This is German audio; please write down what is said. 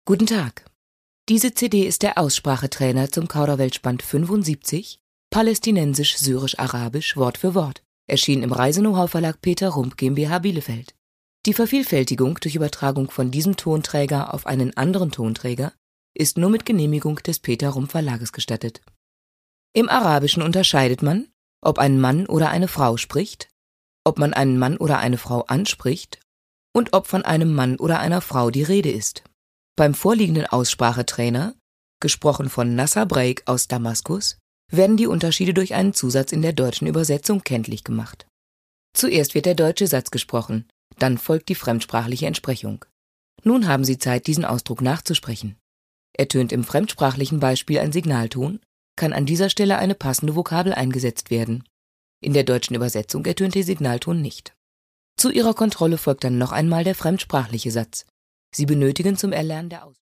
Guten Tag. Diese CD ist der Aussprachetrainer zum Kauderwelsch-Band 75, Palästinensisch-Syrisch-Arabisch Wort für Wort, erschienen im Reise-Know-how-Verlag Peter Rump GmbH Bielefeld. Die Vervielfältigung durch Übertragung von diesem Tonträger auf einen anderen Tonträger ist nur mit Genehmigung des Peter Rump Verlages gestattet. Im Arabischen unterscheidet man, ob ein Mann oder eine Frau spricht, ob man einen Mann oder eine Frau anspricht und ob von einem Mann oder einer Frau die Rede ist. Beim vorliegenden Aussprachetrainer, gesprochen von Nasser Breik aus Damaskus, werden die Unterschiede durch einen Zusatz in der deutschen Übersetzung kenntlich gemacht. Zuerst wird der deutsche Satz gesprochen, dann folgt die fremdsprachliche Entsprechung. Nun haben Sie Zeit, diesen Ausdruck nachzusprechen. Ertönt im fremdsprachlichen Beispiel ein Signalton, kann an dieser Stelle eine passende Vokabel eingesetzt werden. In der deutschen Übersetzung ertönt der Signalton nicht. Zu Ihrer Kontrolle folgt dann noch einmal der fremdsprachliche Satz. Sie benötigen zum Erlernen der Aussprache